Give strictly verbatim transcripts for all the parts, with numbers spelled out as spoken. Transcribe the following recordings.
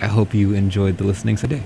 I hope you enjoyed the listening today.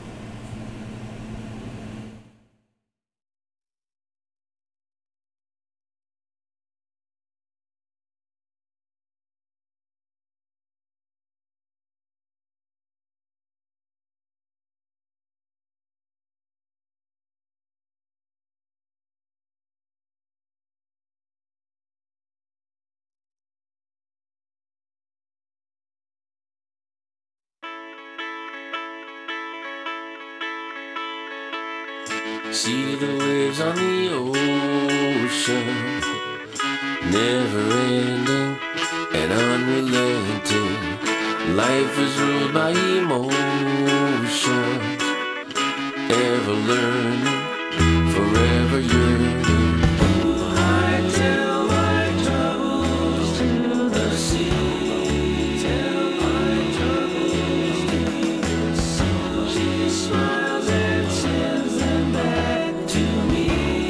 See the waves on the ocean, never ending and unrelenting. Life is ruled by emotions, ever learning, forever yearning. I tell my troubles to the sea, tell my troubles to the sea. She smiles and sends them back to me.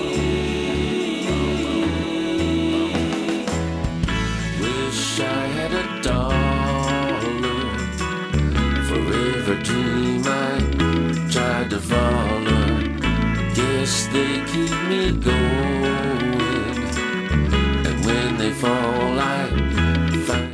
Wish I had a dollar, forever dream I tried to follow. Guess they keep me going, and when they fall I find.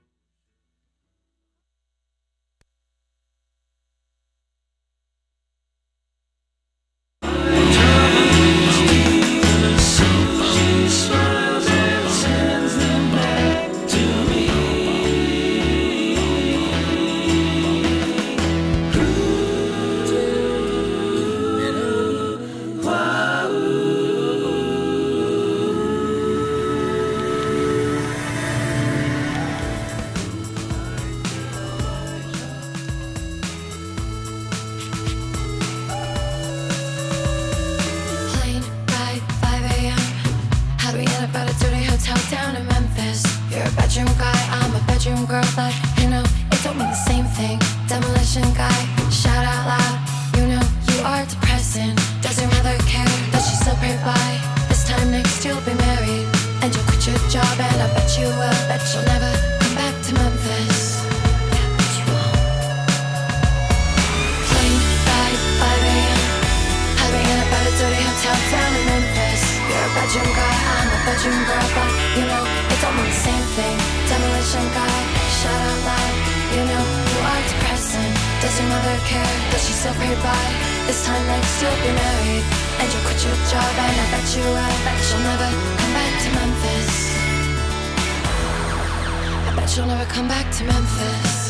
Plane ride, five a.m. How do we end up at a dirty hotel down in Memphis? You're a bedroom guy, I'm a bedroom girl, but you know, it don't mean the same thing. Demolition guy, shout out loud. You know, you are depressing. Does your mother care? Does she still pray by? This time next you'll be married, and you'll quit your job, and I bet you will. Bet you'll never come back to Memphis. Yeah, bet you won't. Plane ride, five a.m. How do we end up at a dirty hotel down in Memphis? You're a bedroom guy, I'm a bedroom girl, but you know, it don't mean the same thing. Demolition guy, shout out loud. You know, you are depressing. Does your mother care? Does she still pray by? This time next you'll be married, and you'll quit your job, and I bet you will. Bet you'll never come back to Memphis. I bet you'll never come back to Memphis.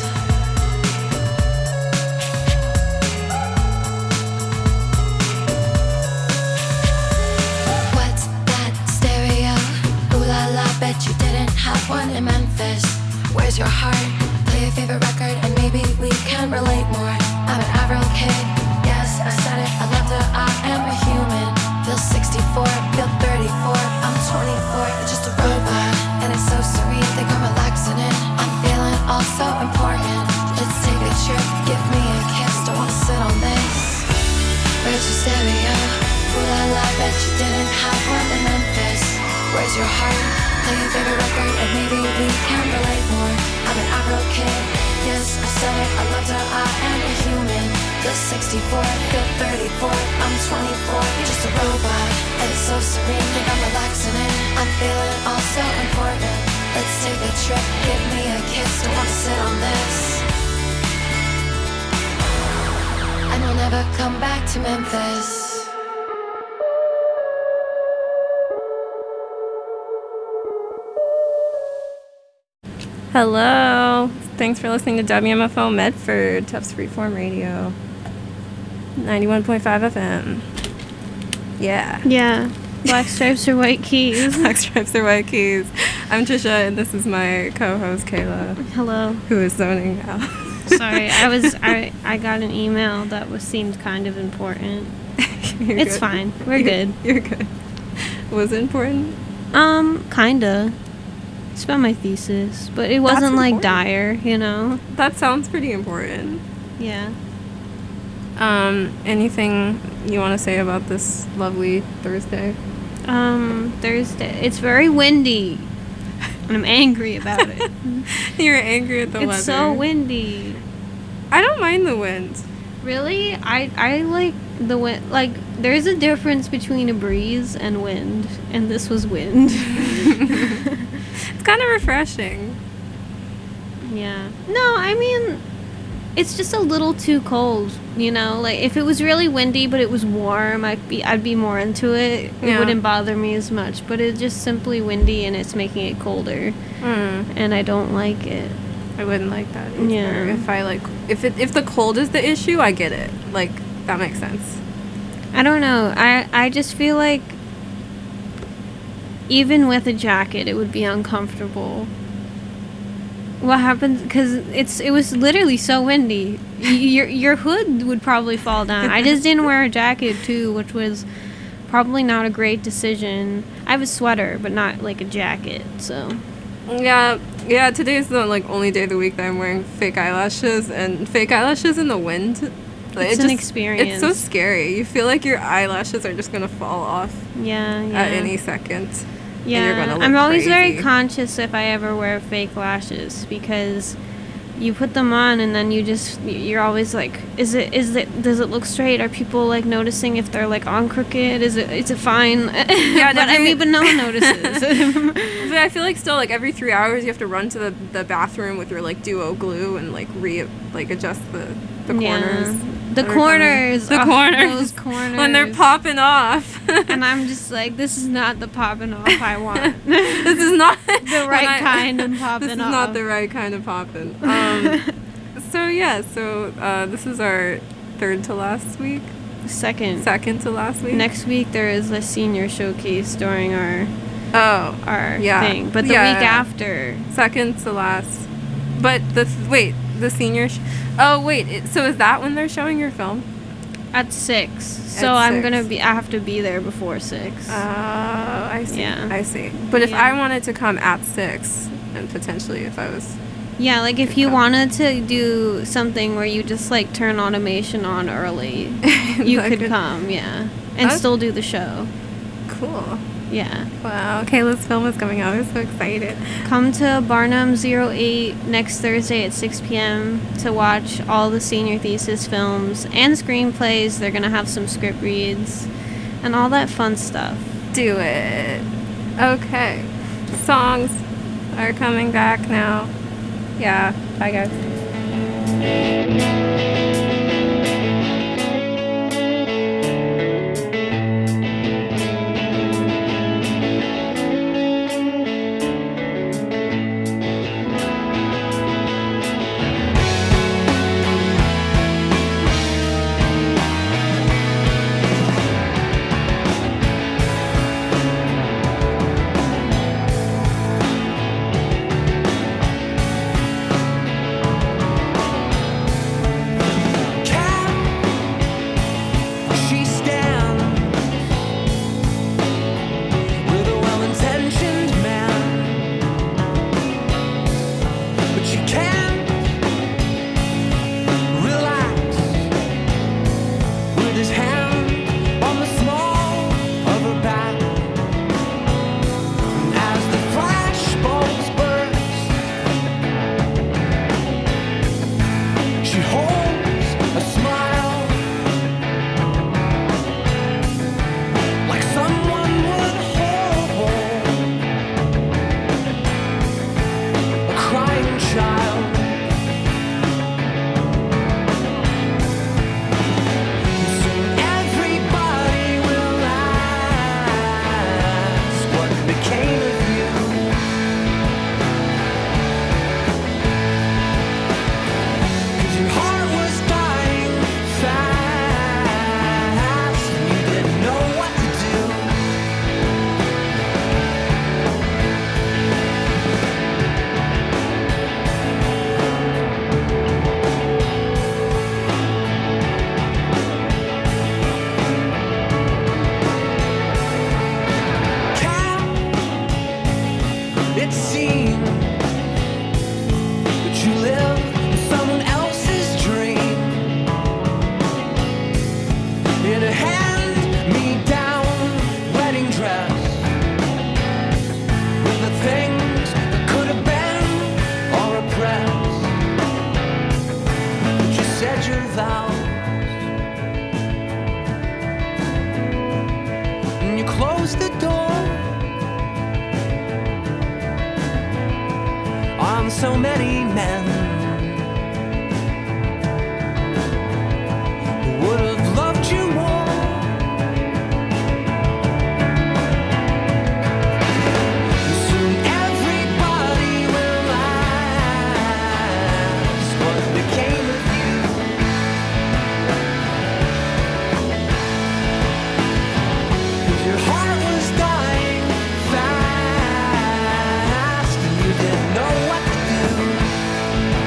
What's that stereo? Ooh la la, bet you didn't have one in Memphis. Where's your heart? Play your favorite record and maybe we can relate more. I'm an Avril kid, yes, I said it, I loved her, I am a human. Feel sixty-four, feel thirty-four, I'm twenty-four, just a robot. And it's so serene, think I'm relaxing in. I'm feeling all so important. Let's take a trip, give me a kiss, don't wanna sit on this. Where's your stereo? Ooh la la, bet you didn't have one in Memphis. Where's your heart? Play your favorite record and maybe we can relate more. I'm an Avril kid, yes, I said it, I loved her, I am a human. Feel sixty-four, feel thirty-four, I'm twenty-four, you're just a robot. And it's so serene, think I'm relaxing in. I'm feeling all so important. Let's take a trip, give me a kiss, don't wanna sit on this. And I'll never come back to Memphis. Hello. Thanks for listening to W M F O Medford, Tufts Freeform Radio. ninety-one point five F M. Yeah. Yeah. Black stripes or white keys. Black stripes or white keys. I'm Trisha, and this is my co-host, Kayla. Hello. Who is zoning out. Sorry, I was I, I got an email that was seemed kind of important. It's good. fine. We're you're, good. You're good. Was it important? Um, kinda. It's about my thesis, but it wasn't like important. dire, you know. That sounds pretty important. Yeah. Um, anything you want to say about this lovely Thursday? Um, Thursday. It's very windy, and I'm angry about it. You're angry at the it's weather. so windy. I don't mind the wind. Really? I I like the wind. Like, there's a difference between a breeze and wind, and this was wind. It's kind of refreshing. Yeah. No, I mean, it's just a little too cold, you know? Like, if it was really windy but it was warm, I'd be I'd be more into it. It Yeah. wouldn't bother me as much, but it's just simply windy and it's making it colder, Mm. and I don't like it. I wouldn't like that either. Yeah. If I like, if it if the cold is the issue, I get it. Like that makes sense. I don't know. I I just feel like even with a jacket, it would be uncomfortable. What happens? Because it's it was literally so windy. Y- Your your hood would probably fall down. I just didn't wear a jacket too, which was probably not a great decision. I have a sweater, but not like a jacket. So Yeah, yeah. Today's the like only day of the week that I'm wearing fake eyelashes, and fake eyelashes in the wind. Like, It's it an just- experience. It's so scary. You feel like your eyelashes are just gonna fall off yeah, yeah. at any second. Yeah, you're gonna look I'm always very crazy. conscious if I ever wear fake lashes because you put them on and then you just you're always like, is it is it does it look straight? Are people like noticing if they're like on crooked? Is it is it fine? Yeah, but I definitely. mean, but no one notices. But I feel like still like every three hours you have to run to the, the bathroom with your like duo glue and like re like adjust the the Yeah. corners. The that are coming. corners, The oh, corners. those corners When they're popping off. and I'm just like, this is not the popping off I want. This is not The right kind of popping This is off. not the right kind of popping. Um, so yeah, so uh, this is our third to last week, Second. second to last week. Next week there is a senior showcase during our Oh, our Yeah. thing, but the Yeah. week after. second to last. But the th- wait, the senior. Sh- oh wait, it, so is that when they're showing your film? At six. So At I'm six. gonna be. I have to be there before six. Oh, I see. Yeah. I see. But if Yeah. I wanted to come at six, and potentially if I was, yeah, like if you come. wanted to do something where you just like turn automation on early, you I could could- come. Yeah, and Okay. still do the show. cool. Yeah, Wow. Kayla's film is coming out. I'm so excited. come to Barnum zero eight next Thursday at six p.m. to watch all the senior thesis films and screenplays. They're gonna have some script reads and all that fun stuff. Do it. Okay. Songs are coming back now. Yeah. Bye, guys. your vows, and you closed the door on so many men who would have loved you more. Soon everybody will ask what became of you. 'Cause your heart was dying fast and you didn't know what to do.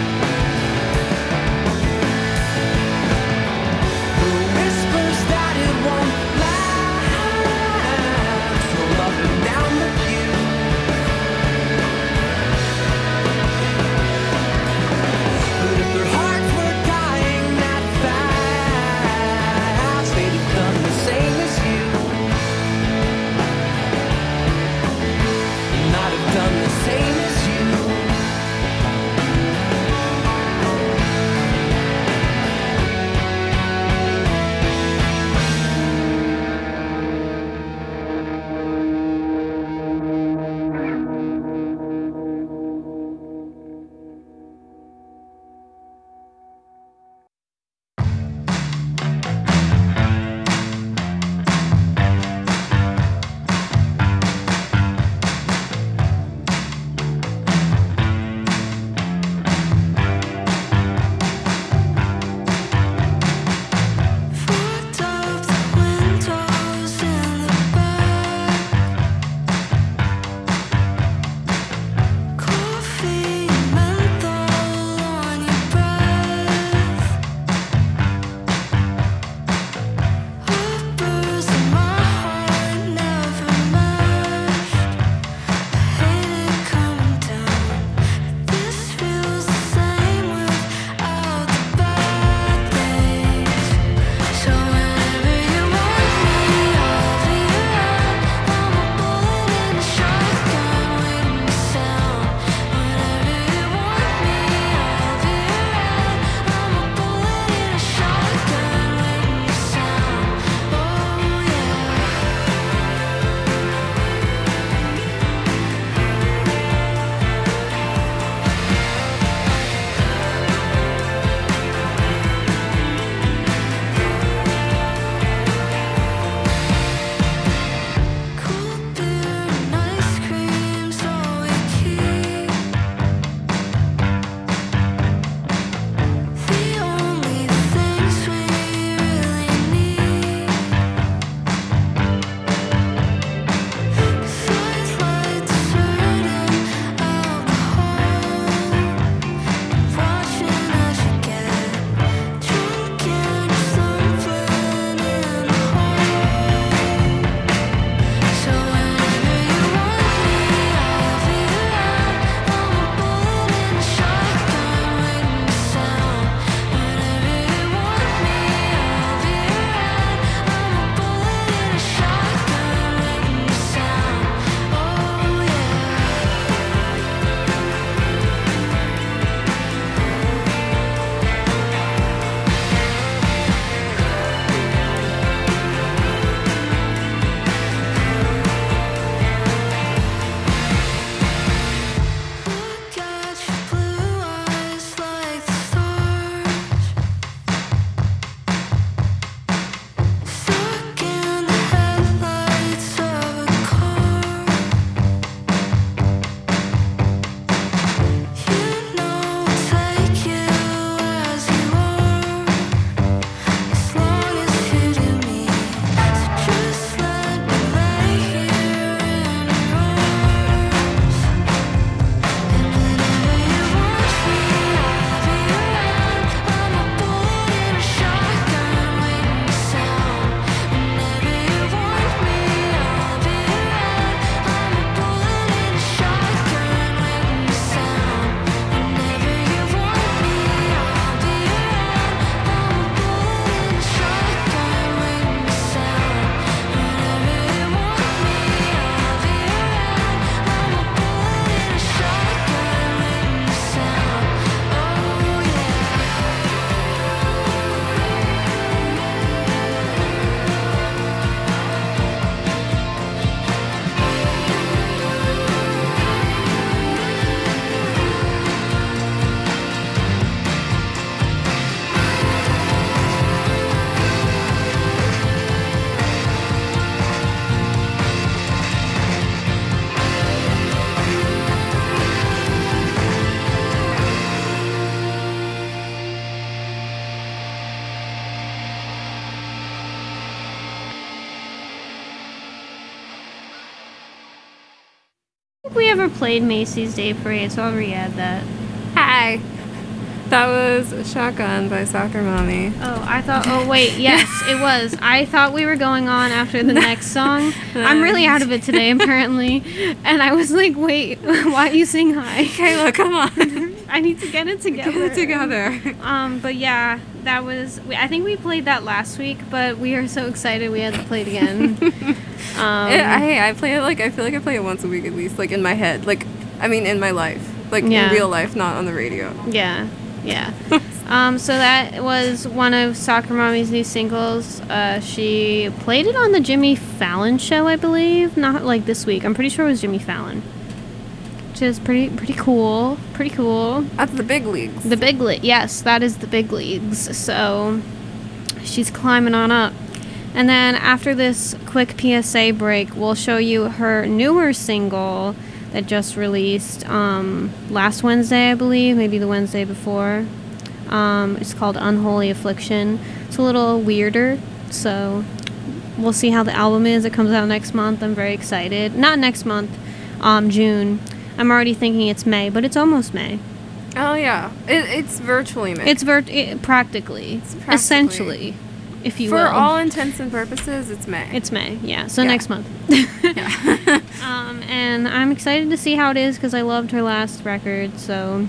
We ever played Macy's Day Parade, so I'll re-add that. Hi. That was Shotgun by Soccer Mommy. Oh, I thought, oh wait, yes, it was. I thought we were going on after the next song. I'm really out of it today, apparently. And I was like, wait, why are you saying hi? Kayla, come on. I need to get it together. Get it together. Um, but yeah, that was, I think we played that last week, but we are so excited we had to play it again. um, It, I, I play it like, I feel like I play it once a week at least, like in my head. Like, I mean, in my life. Like, Yeah. in real life, not on the radio. Yeah, yeah. um, so that was one of Soccer Mommy's new singles. Uh, she played it on the Jimmy Fallon show, I believe. Not like this week. I'm pretty sure it was Jimmy Fallon. Which is pretty, pretty cool. Pretty cool. That's the big leagues. The big league. Yes, that is the big leagues. So she's climbing on up. And then after this quick P S A break, we'll show you her newer single that just released um, last Wednesday, I believe, maybe the Wednesday before. Um, it's called Unholy Affliction. It's a little weirder, so we'll see how the album is. It comes out next month. I'm very excited. Not next month, um, June. I'm already thinking it's May, but it's almost May. Oh, yeah. It, it's virtually May. It's virt- it, practically, practically. essentially, if you For will. all intents and purposes, it's May. It's May, yeah. So Yeah. next month. yeah. um, and I'm excited to see how it is because I loved her last record. So,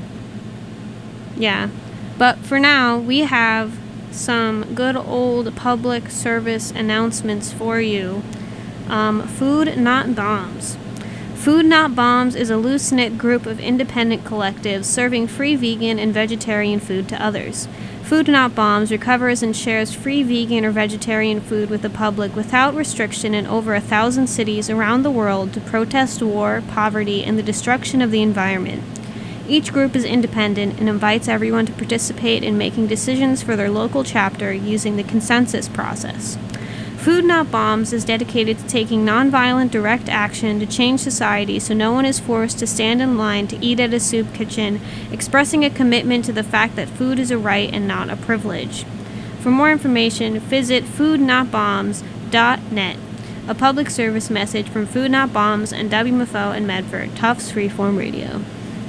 yeah. But for now, we have some good old public service announcements for you. Um, Food Not Bombs. Food Not Bombs is a loose-knit group of independent collectives serving free vegan and vegetarian food to others. Food Not Bombs recovers and shares free vegan or vegetarian food with the public without restriction in over a thousand cities around the world to protest war, poverty, and the destruction of the environment. Each group is independent and invites everyone to participate in making decisions for their local chapter using the consensus process. Food Not Bombs is dedicated to taking nonviolent direct action to change society so no one is forced to stand in line to eat at a soup kitchen, expressing a commitment to the fact that food is a right and not a privilege. For more information, visit food not bombs dot net. A public service message from Food Not Bombs and W M F O and Medford, Tufts Freeform Radio.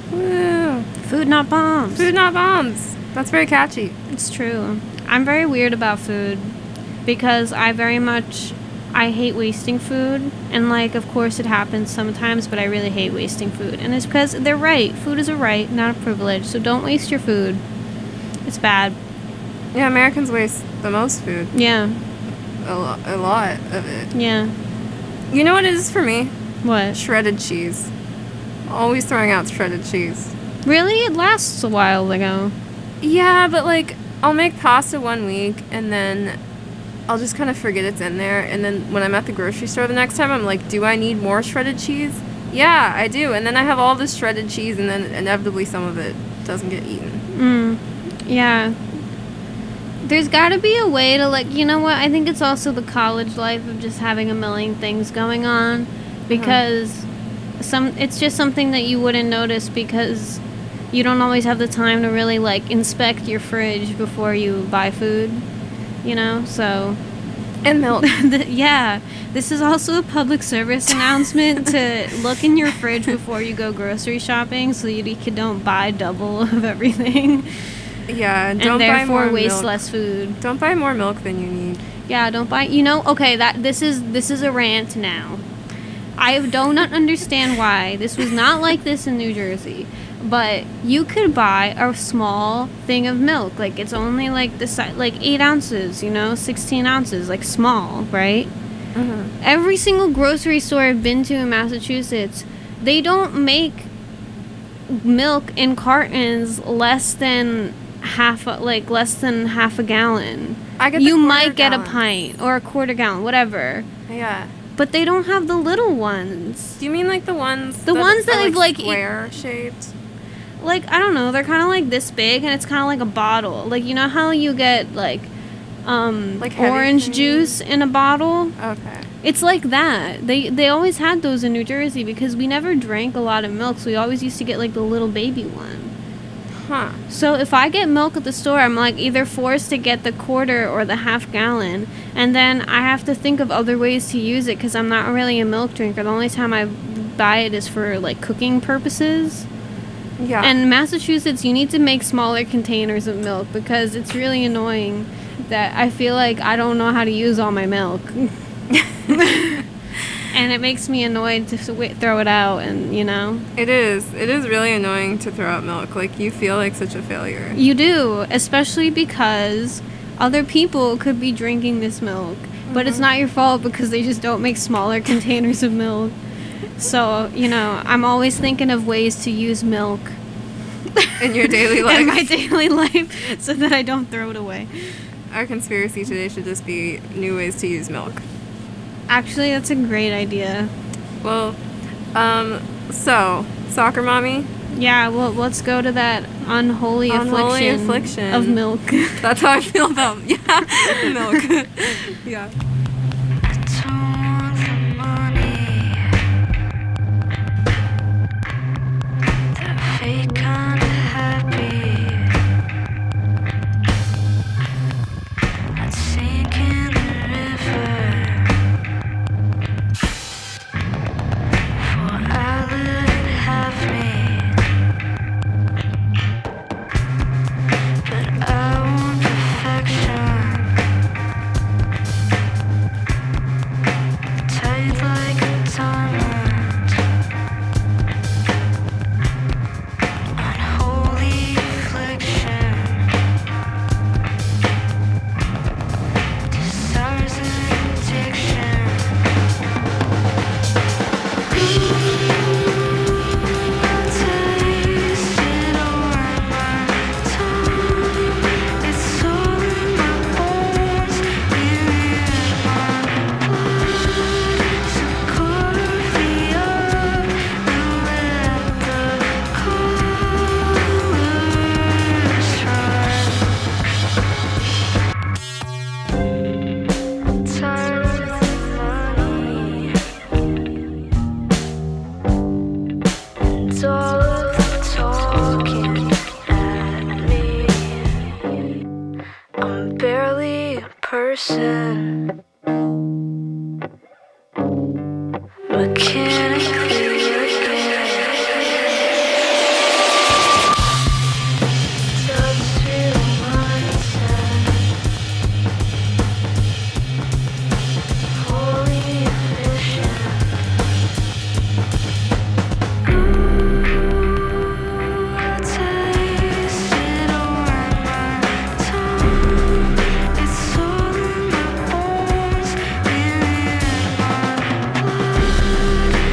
Woo. Food Not Bombs. Food Not Bombs. That's very catchy. It's true. I'm very weird about food because I very much, I hate wasting food. And, like, of course it happens sometimes, but I really hate wasting food. And it's because they're right. Food is a right, not a privilege. So don't waste your food. It's bad. Yeah, Americans waste the most food. Yeah. A, lo- a lot of it. Yeah. You know what it is for me? What? Shredded cheese. Always throwing out shredded cheese. Really? It lasts a while ago. Yeah, but, like, I'll make pasta one week, and then I'll just kind of forget it's in there. And then when I'm at the grocery store the next time, I'm like, do I need more shredded cheese? Yeah, I do. And then I have all this shredded cheese, and then inevitably some of it doesn't get eaten. Mm. Yeah. There's got to be a way to, like, you know what? I think it's also the college life of just having a million things going on. Because some it's just something that you wouldn't notice because you don't always have the time to really, like, inspect your fridge before you buy food. You know? So... And milk. the, yeah. This is also a public service announcement to look in your fridge before you go grocery shopping so you don't buy double of everything. Yeah, And don't buy therefore more waste milk. less food. Don't buy more milk than you need. Yeah, don't buy. You know, okay, that this is this is a rant now. I do not understand why this was not like this in New Jersey, but you could buy a small thing of milk, like it's only like the size, like eight ounces, you know, sixteen ounces, like small, right? Mm-hmm. Every single grocery store I've been to in Massachusetts, they don't make milk in cartons less than half, a, like less than half a gallon. I get the You quarter might get a gallons. pint or a quarter gallon, whatever. Yeah. But they don't have the little ones. Do you mean like the ones? The ones that are, have, like, e- square shaped. Like, I don't know, they're kind of like this big, and it's kind of like a bottle. Like, you know how you get, like, um, Like heavy orange cream? juice in a bottle? Okay. It's like that. They they always had those in New Jersey because we never drank a lot of milk, so we always used to get, like, the little baby one. Huh. So if I get milk at the store, I'm, like, either forced to get the quarter or the half gallon, and then I have to think of other ways to use it because I'm not really a milk drinker. The only time I've buy it is for like cooking purposes. Yeah. And in Massachusetts, you need to make smaller containers of milk because it's really annoying that I feel like I don't know how to use all my milk. And it makes me annoyed to th- throw it out, and you know. It is. It is really annoying to throw out milk. Like, you feel like such a failure. You do, especially because other people could be drinking this milk. Mm-hmm. But it's not your fault because they just don't make smaller containers of milk. So, you know, I'm always thinking of ways to use milk. In your daily life? In my daily life, so that I don't throw it away. Our conspiracy today should just be new ways to use milk. Actually, that's a great idea. Well, um, so, soccer mommy? Yeah, well, let's go to that unholy, Unholy affliction, affliction. of milk. That's how I feel about, yeah, milk. Yeah. person. Mechanically again. Industrial mindset. Wholly efficient. Ooh, I taste it on my tongue. It's all in my bones, in my blood.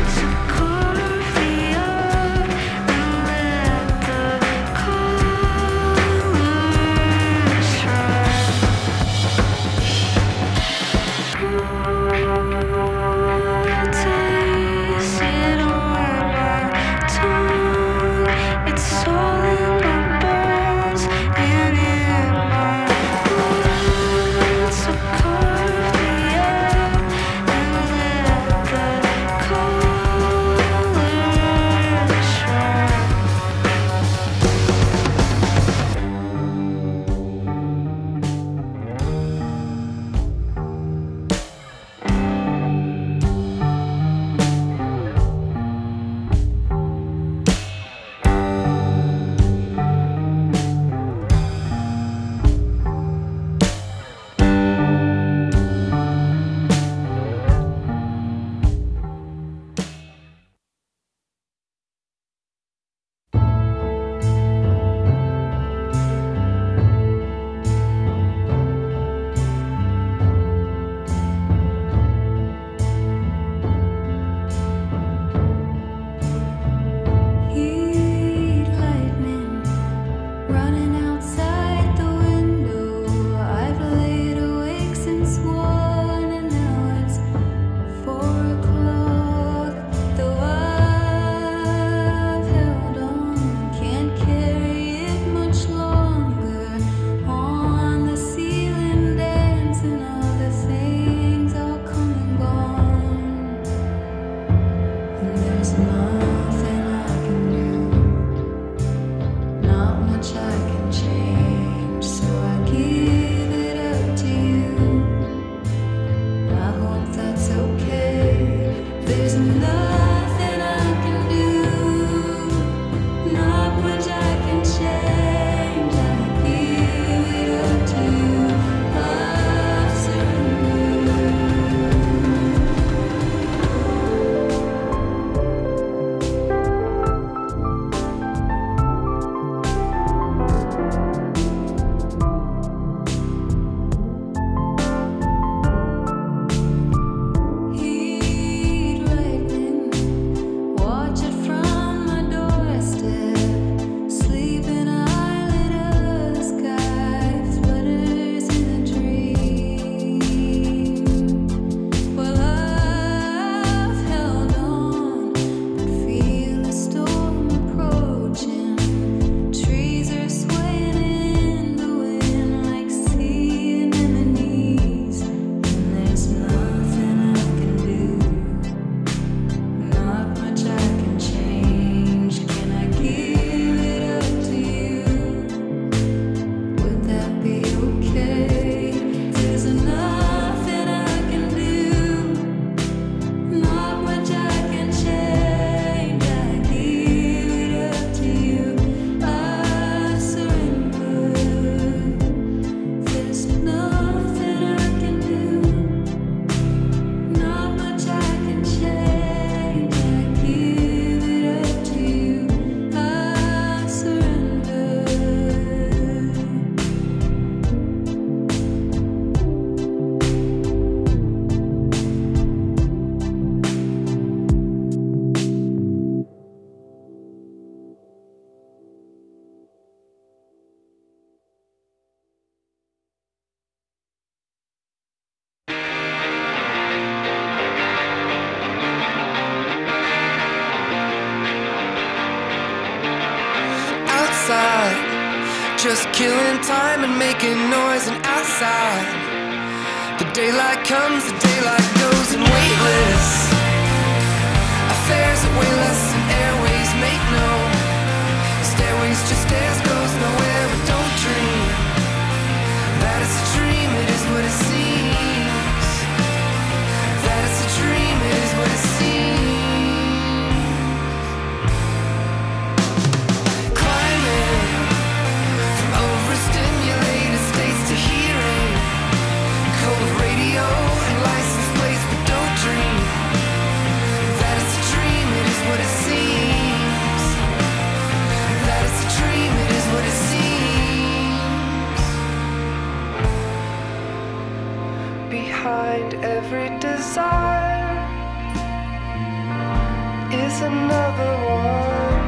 just killing time and making noise and outside. The daylight comes, the daylight goes, and weightless affairs that weigh less than airways make no. Stairways just stairs, goes nowhere, but don't dream that it's a dream, it is what it seems. That it's a dream, it is what it seems. Climbing from overstimulated states to hearing cold radio and license plates, but don't dream that it's a dream, it is what it seems. That it's a dream, it is what it seems. Behind every desire is another one,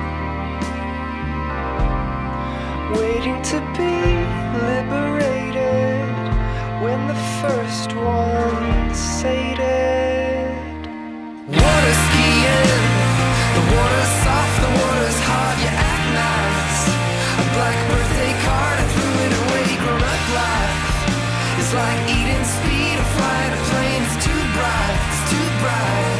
waiting to be liberated when the first one's sated. Water skiing, the water's soft, the water's hard, you act nice. A black birthday card, I threw it away, grown up life. It's like eating speed or flying a plane, it's too bright, it's too bright.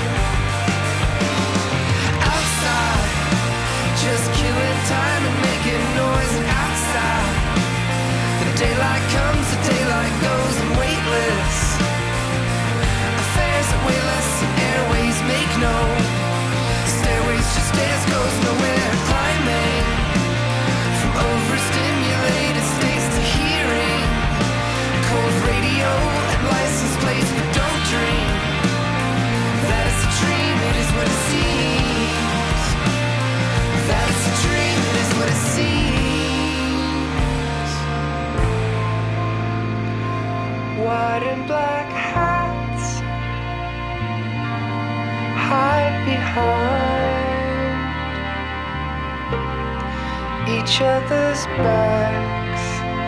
Outside, just killing time and making noise, and outside, the daylight comes, the daylight goes, and weightless affairs that weigh less than airways make no. Stairways just stairs, goes nowhere. Climbing from overstimulated states to hearing cold radio and license plates, but don't dream that it's a dream, it is what it seems. That it's a dream, it is what it seems. White and black hats hide behind each other's backs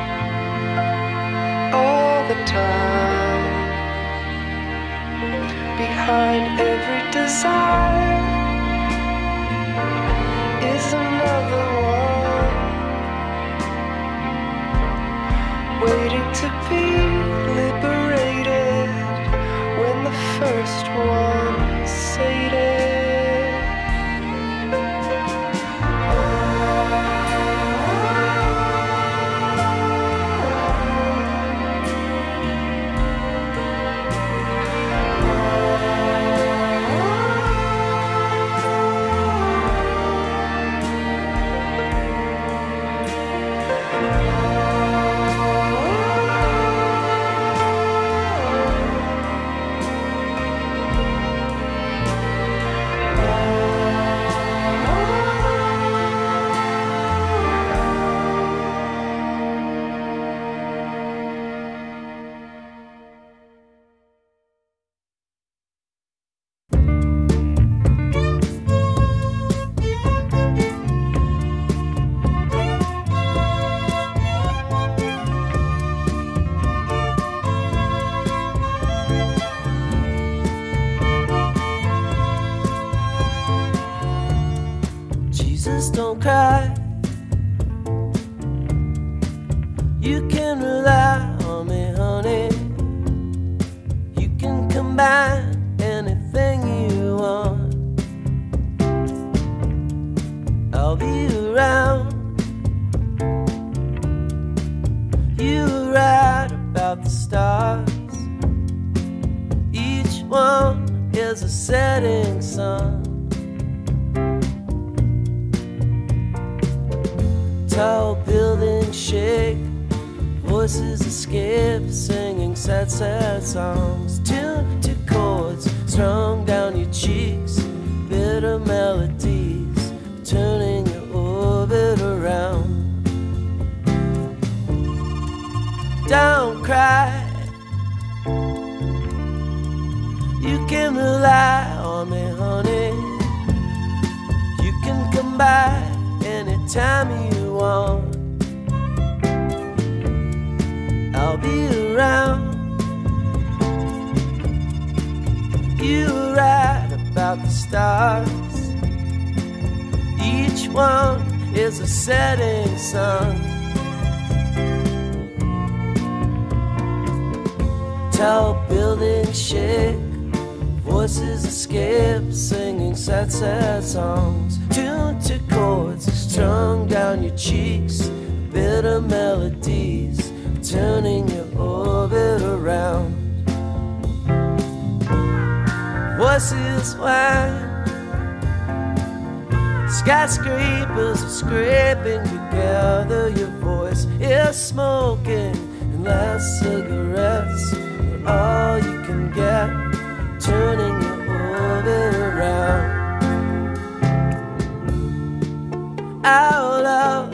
all the time. Behind every desire is another one, waiting to be liberated when the first one's sated. Don't cry. You can rely on me, honey. You can combine anything you want. I'll be around. You were right about the stars. Each one is a setting sun. Tall buildings shake, voices escape, singing sad, sad songs, tuned to chords strung down your cheeks, bitter melodies turning your orbit around. Don't cry. You can rely on me, honey. You can come by anytime you want. I'll be around. You were right about the stars. Each one is a setting sun. Tall buildings shake, voices escape, singing sad, sad songs. Tuned to chords strung down your cheeks, bitter melodies turning your orbit around. Voices whine, skyscrapers are scraping together. Your voice is smoking, and last cigarettes are all you can get, turning your orbit around. Out of,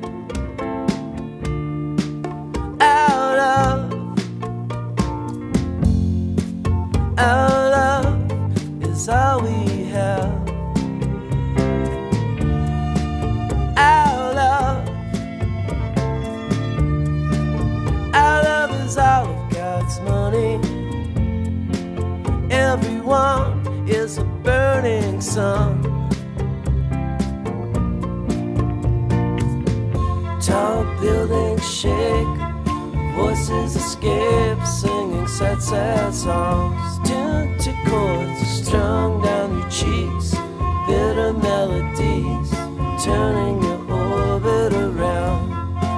out of, out of is all we have. Our love, our love is all of God's money. Everyone is a burning sun. Tall buildings shake, voices escape, singing sad, sad songs. Tuned to chords strung down your cheeks, bitter melodies turning your orbit around.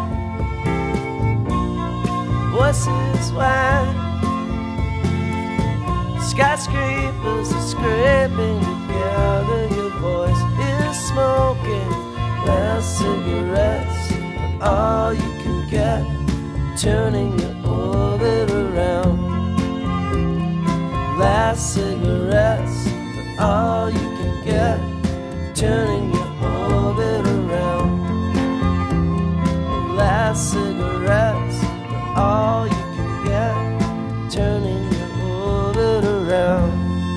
Voices whine, skyscrapers are scraping together. Your voice is smoking, last cigarettes are all you can get, turning your orbit around. Last cigarettes are all you can get, turning your orbit around. Last cigarettes are all you can get, turning your orbit around.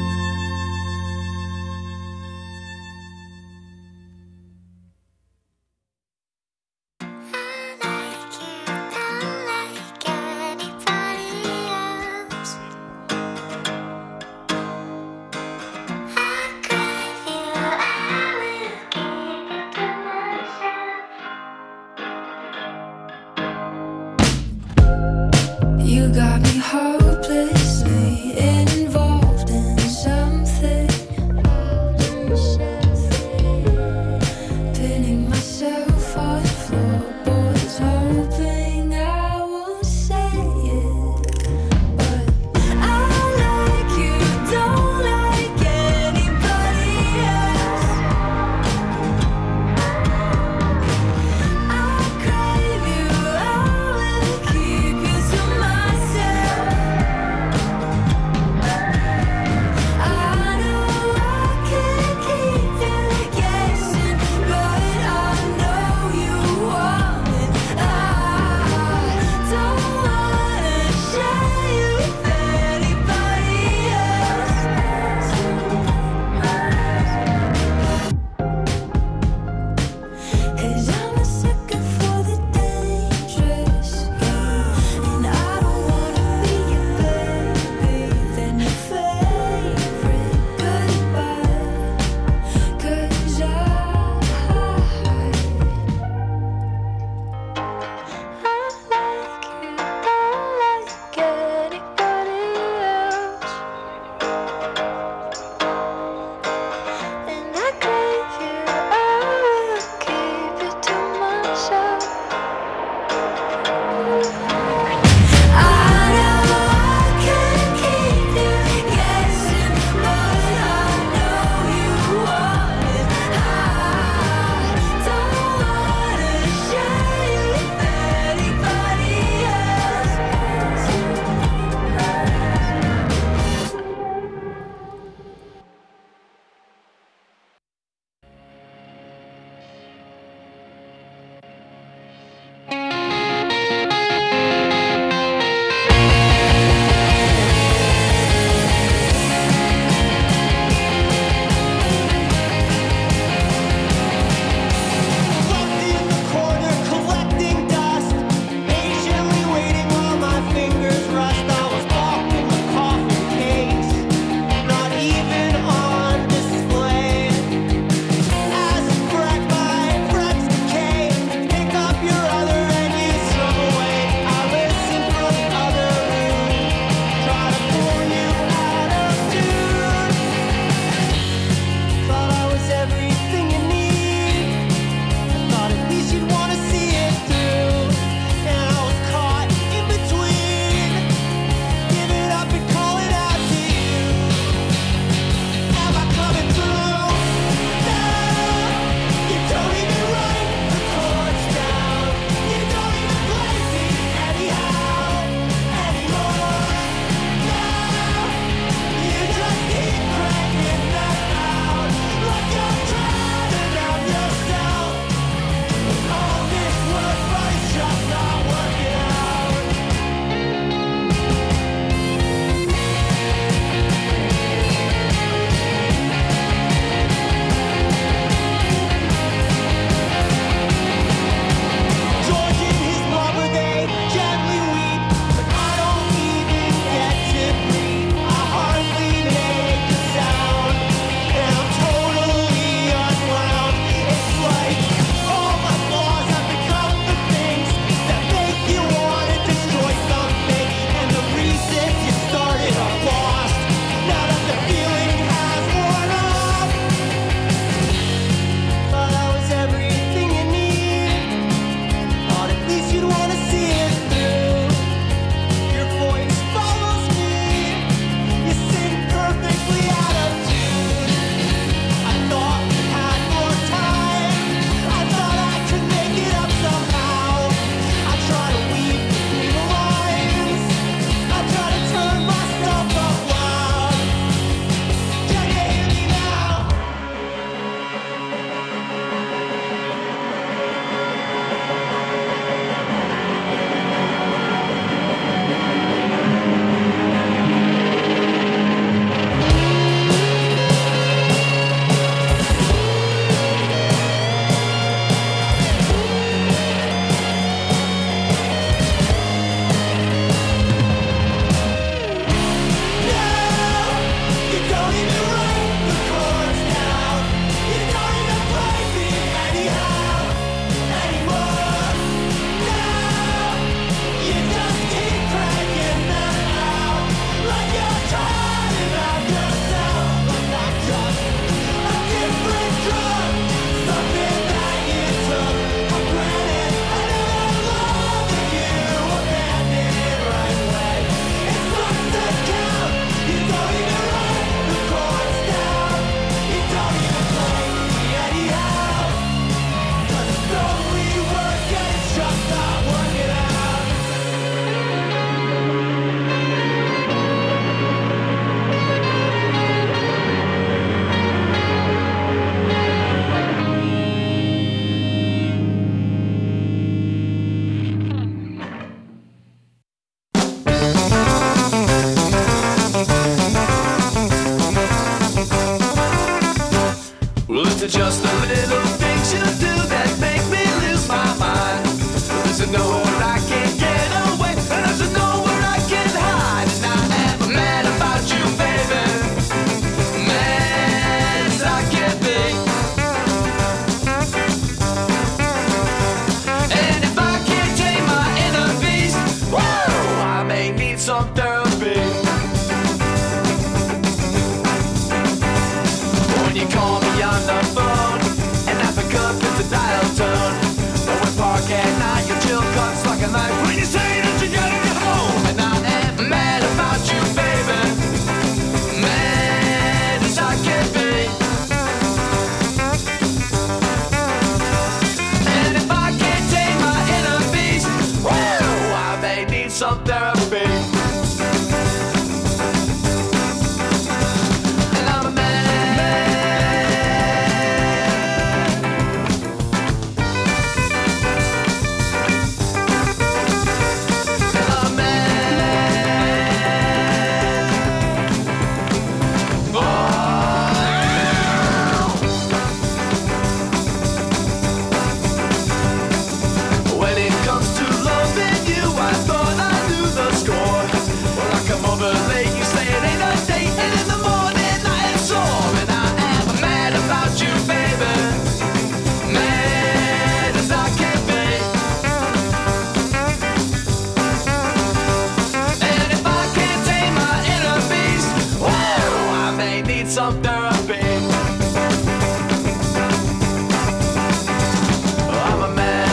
You got me hopelessly involved in something, pinning myself on floorboards, hoping I won't say it. But I like you, don't like anybody else. I crave you, I will keep you to myself. some therapy. When you call me on the phone and I pick up, it's a dial tone. When we park at night, your chill cuts like a knife when you say that you gotta get home. And I am mad about you, baby, mad as I can be. And if I can't tame my inner beast, whoa, I may need some therapy. And I'm a man. When it comes to loving you, I thought I knew the score. When I come over late, you say it ain't a date, and in the morning I am sore. And I am mad about you, baby, mad as I can be. And if I can't tame my inner beast, whoa, I may need some therapy. I'm a man.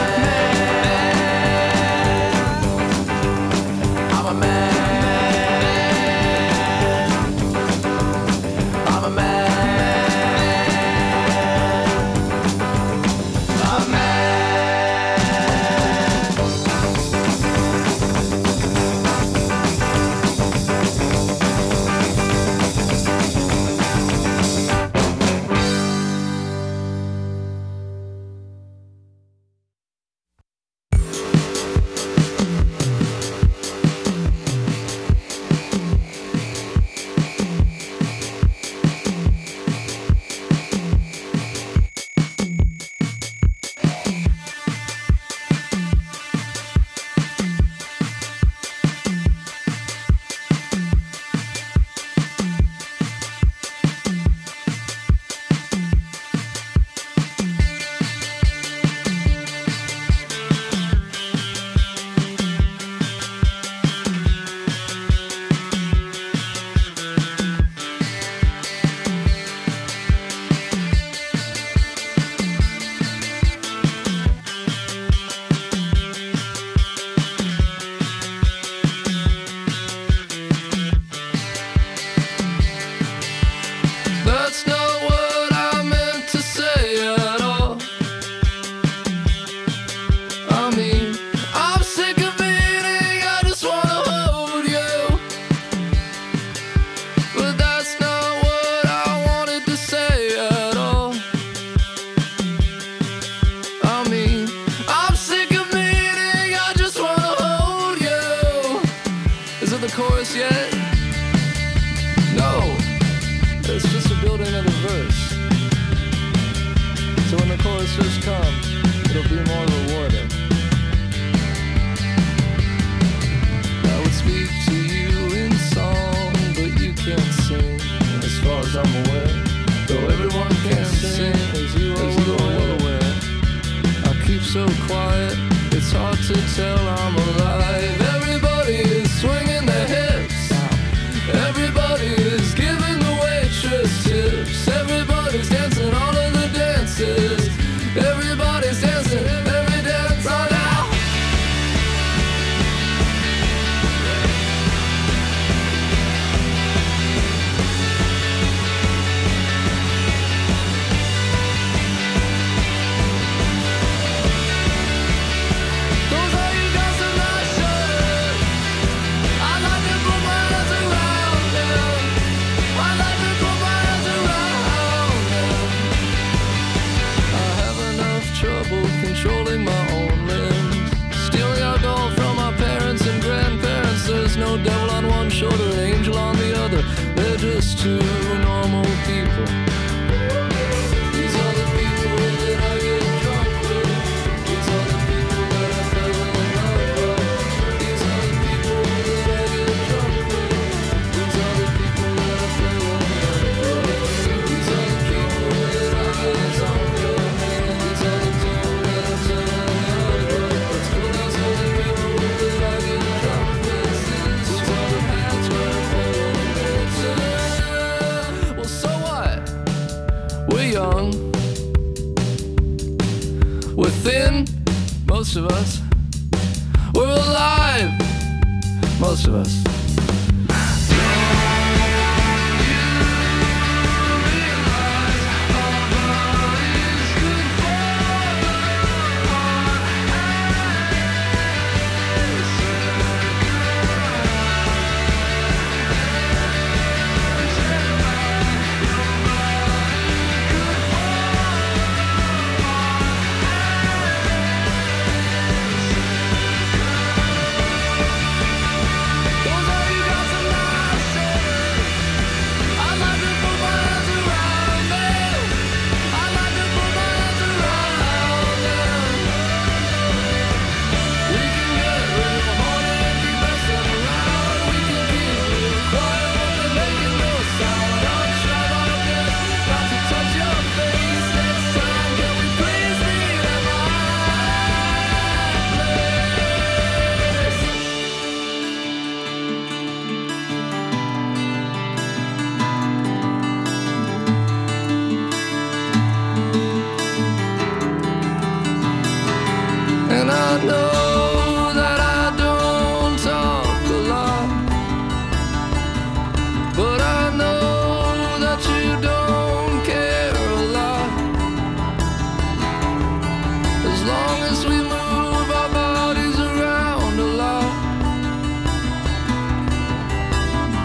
I'm a man. I'm a man. I'm a man. That's not what I meant to say at all. I mean, I'm sick of beating, I just wanna hold you. But that's not what I wanted to say at all. I mean, I'm sick of beating, I just wanna hold you. Is it the chorus yet? No. It's just a building of the verse. So when the choruses come, it'll be more rewarding. I would speak to you in song, but you can't sing, as far as I'm aware. Though everyone can sing, as you are well aware. I keep so quiet, it's hard to tell I'm alive. Everybody is swinging their hips. Everybody is giving the waitress tips. Everybody's dancing all of the dances. Everybody's dancing every dance right now. Those are you guys in that shirt. I like to put my hands around them. I like to put my hands around them. I have enough trouble controlling my own limbs. Stealing alcohol from my parents and grandparents. There's no devil on one shoulder, an angel on the other. They're just two normal people. These are the people that I get drunk with. These are the people that I fell in love with. These are the people that I get drunk with. These are the people that I fell in love with. These are the people that I get drunk with. These are the people that I fell in love with. These are the people that I get drunk with. These are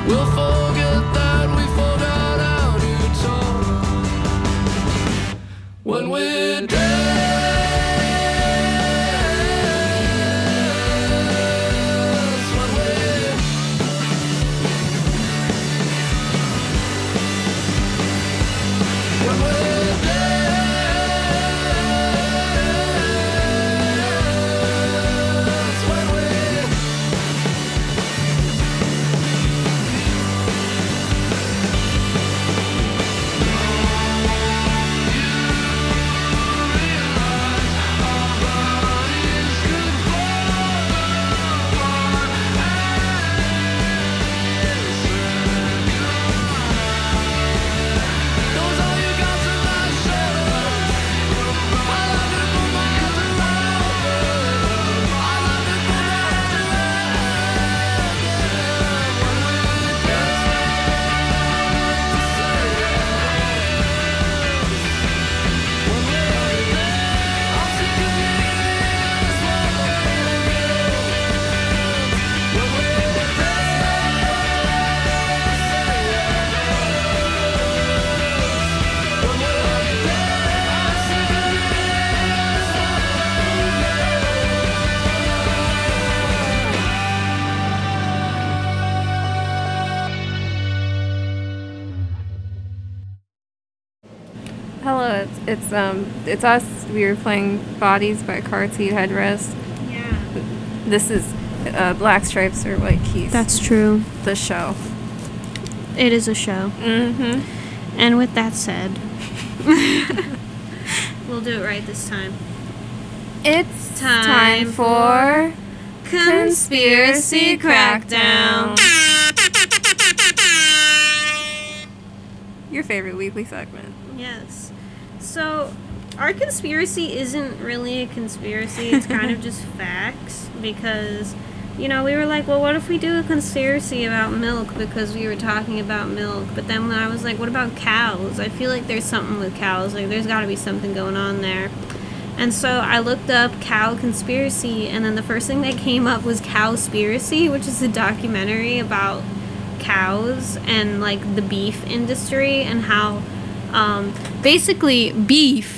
We'll forget that we forgot how to talk when we're dead. Hello, it's, it's um it's us. We were playing Bodies by Car Seat Headrest. Yeah. This is uh, Black Stripes or White Keys. That's true. the show. It is a show. Mm-hmm. And with that said, we'll do it right this time. It's Time time for Conspiracy Crackdown. your favorite weekly segment. Yes. So, our conspiracy isn't really a conspiracy. It's kind of just facts because, you know, we were like, well, what if we do a conspiracy about milk because we were talking about milk? But then when I was like, what about cows? I feel like there's something with cows. Like, there's got to be something going on there. And so I looked up cow conspiracy, and then the first thing that came up was Cowspiracy, which is a documentary about cows and, like, the beef industry and how, um, basically, beef,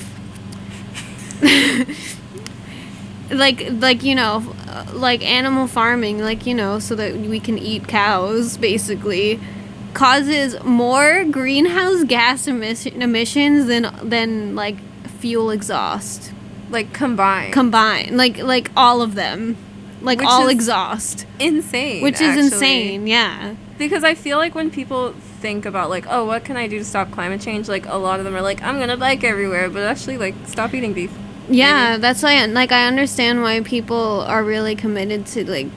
like, like, you know, like animal farming, like, you know, so that we can eat cows, basically, causes more greenhouse gas emis- emissions than, than, like, fuel exhaust. Like combined. Combined. Like, like all of them. Like, Which all is exhaust. insane. Which is actually. insane, yeah. Because I feel like when people think about, like, oh, what can I do to stop climate change? Like, a lot of them are like, I'm going to bike everywhere. But actually, like, stop eating beef. Yeah, Maybe. that's why, like, I understand why people are really committed to, like,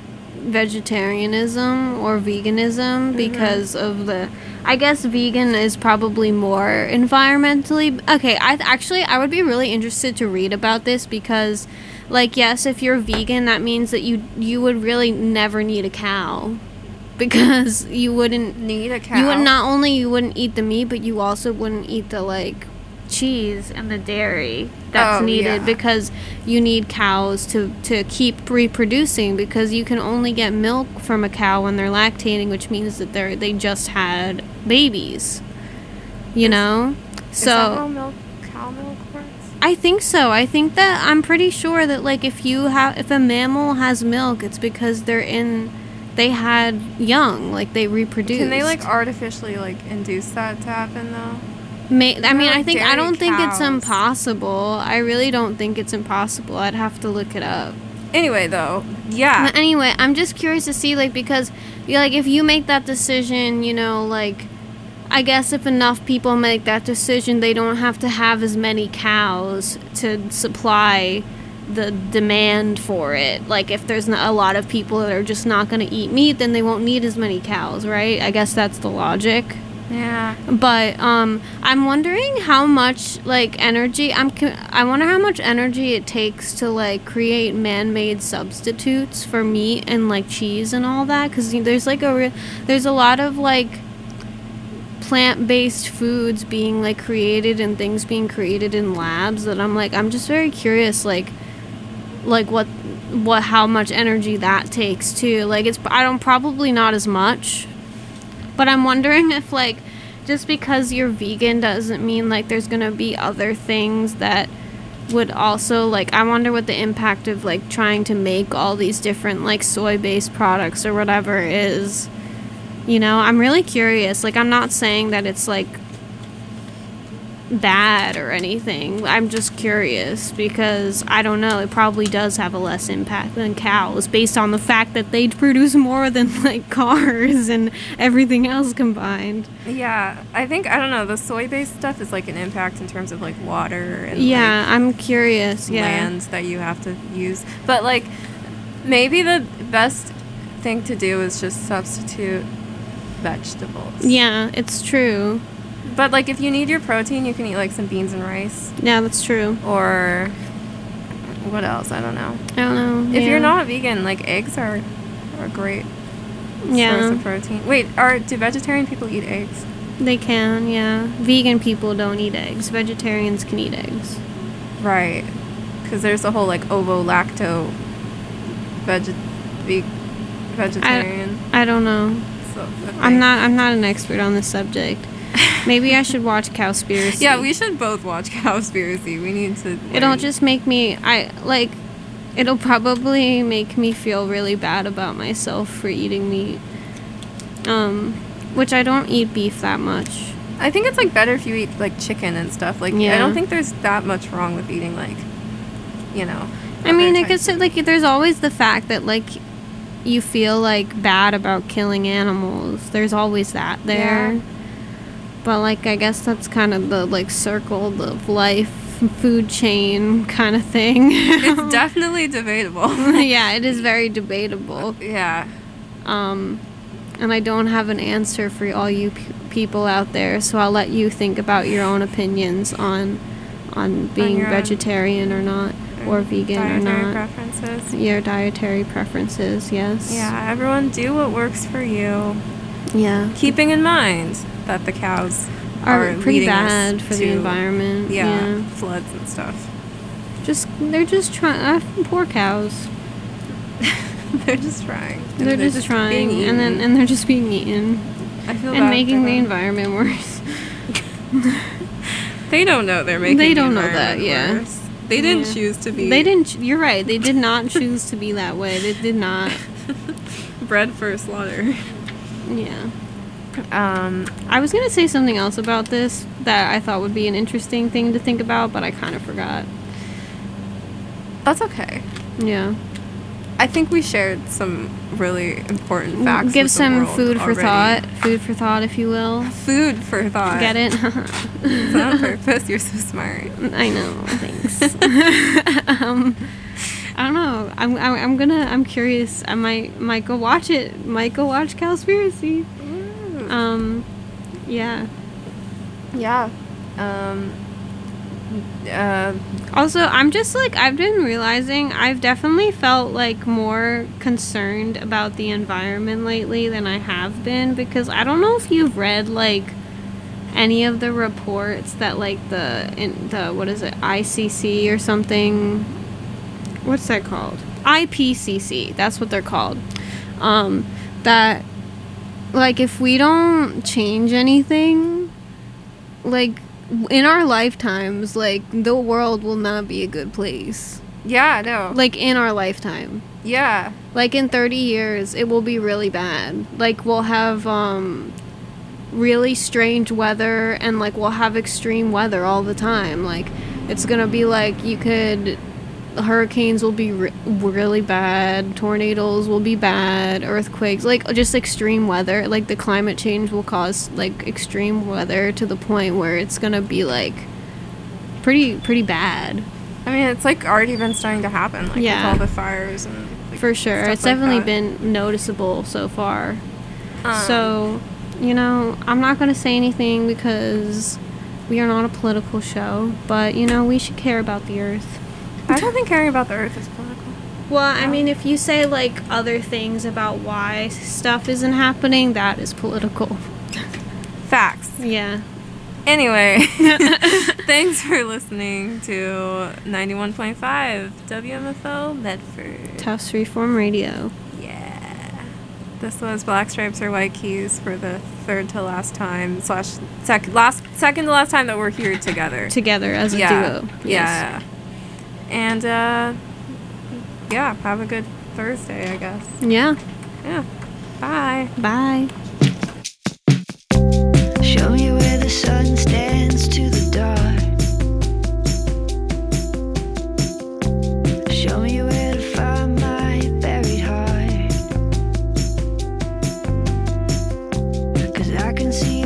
vegetarianism or veganism because of the... I guess vegan is probably more environmentally... Okay, I th- actually, I would be really interested to read about this because, like, yes, if you're vegan, that means that you you would really never need a cow. Because you wouldn't... Need a cow. You would not only you wouldn't eat the meat, but you also wouldn't eat the, like, cheese and the dairy that's Oh, needed yeah. because you need cows to, to keep reproducing because you can only get milk from a cow when they're lactating, which means that they're they just had babies. You Is- know? Is that how So milk, cow milk works? I think so. I think that I'm pretty sure that, like, if you have if a mammal has milk, it's because they're in they had young, like they reproduced. Can they, like, artificially, like, induce that to happen, though? May, I mean, like I think I dairy don't think it's cows. impossible. I really don't think it's impossible. I'd have to look it up. Anyway, though, yeah. But anyway, I'm just curious to see, like, because, you like, if you make that decision, you know, like, I guess if enough people make that decision, they don't have to have as many cows to supply the demand for it. Like, if there's not a lot of people that are just not going to eat meat, then they won't need as many cows, right? I guess that's the logic. Yeah. But um, I'm wondering how much, like, energy I'm. co- I wonder how much energy it takes to, like, create man-made substitutes for meat and, like, cheese and all that. Because there's like a re- there's a lot of, like, plant-based foods being, like, created and things being created in labs that I'm like I'm just very curious, like like what what how much energy that takes too. Like, it's I don't probably not as much. But I'm wondering if, like, just because you're vegan doesn't mean, like, there's gonna be other things that would also, like, I wonder what the impact of, like, trying to make all these different, like, soy-based products or whatever is. You know, I'm really curious. Like, I'm not saying that it's, like, bad or anything. I'm just curious because, I don't know, it probably does have a less impact than cows based on the fact that they produce more than, like, cars and everything else combined. Yeah, I think, I don't know, the soy-based stuff is like an impact in terms of like water and Yeah, like, I'm curious. Yeah. lands that you have to use. But like, maybe the best thing to do is just substitute vegetables. Yeah, it's true. But like, if you need your protein, you can eat like some beans and rice. Yeah, that's true. Or what else? I don't know. I don't know. If yeah. you're not vegan, like eggs are are a great yeah. source of protein. Wait, are do vegetarian people eat eggs? They can, yeah. Vegan people don't eat eggs. Vegetarians can eat eggs. Right. Because there's a whole like ovo-lacto veg- ve- vegetarian. I don't know. So, I'm not I'm not an expert on this subject. Maybe I should watch Cowspiracy. Yeah, we should both watch Cowspiracy. We need to. It'll learn. just make me I like it'll probably make me feel really bad about myself for eating meat. Um which I don't eat beef that much. I think it's like better if you eat like chicken and stuff. Like, Yeah. I don't think there's that much wrong with eating like, you know. I mean, other I could types say, like, there's always the fact that, like, you feel, like, bad about killing animals. There's always that there. Yeah. But, like, I guess that's kind of the, like, circle of life, food chain kind of thing. It's definitely debatable. Yeah, it is very debatable. Yeah. Um, and I don't have an answer for all you p- people out there, so I'll let you think about your own opinions on on being your own- vegetarian or not, or vegan or Dietary not. preferences. Your dietary preferences, yes. Yeah, everyone do what works for you. Yeah. Keeping in mind that the cows Are, are, pretty leading us bad for the to, environment. Yeah, Yeah. floods and stuff. Just they're just trying. Uh, poor cows. They're just trying. And They're, just, being trying, eaten. and then and they're just being eaten I feel and bad making for the them. environment worse. They don't know they're making. They the don't know that, environment yeah. worse. They didn't Yeah. choose to be. They didn't. ch- You're right. They did not choose to be that way. They did not. bred for slaughter. Yeah. Um, I was gonna say something else about this that I thought would be an interesting thing to think about, but I kind of forgot. that's okay. Yeah. I think we shared some really important facts. Give with the some world food for already. thought. Food for thought, if you will. Food for thought. Get it? It's on purpose. You're so smart. I know. Thanks. um, I don't know. I'm, I'm. I'm gonna. I'm curious. I might. Might go watch it. Might go watch Cowspiracy. Um. Yeah. Yeah. Um. Uh, Also, I'm just like I've been realizing I've definitely felt like more concerned about the environment lately than I have been, because I don't know if you've read like any of the reports that like the in the what is it I C C or something, what's that called? I P C C, that's what they're called. Um that like if we don't change anything, like in our lifetimes, like the world will not be a good place. yeah, no. Like in our lifetime. Yeah. Like in thirty years it will be really bad. Like we'll have um really strange weather, and like we'll have extreme weather all the time. Like it's gonna be like you could hurricanes will be re- really bad, tornadoes will be bad, earthquakes, like just extreme weather. Like the climate change will cause like extreme weather to the point where it's gonna be like pretty pretty bad. I mean, it's like already been starting to happen. Like Yeah. with all the fires and. Like, For sure. stuff It's like definitely that. been noticeable so far. Um, So, you know, I'm not going to say anything because we are not a political show, but, you know, we should care about the earth. I don't think caring about the earth is political. Well, I mean, if you say, like, other things about why stuff isn't happening, that is political. Facts. Yeah. Anyway, thanks for listening to ninety-one point five W M F O Medford. Tufts Freeform Radio. Yeah. This was Black Stripes or White Keys for the third to last time slash sec- last second to last time that we're here together. Together as a yeah. duo. Yeah. And uh, yeah, have a good Thursday, I guess. Yeah. Yeah. Bye. Bye. Show me where the sun stands to the dark. Show me where to find my buried heart. 'Cause I can see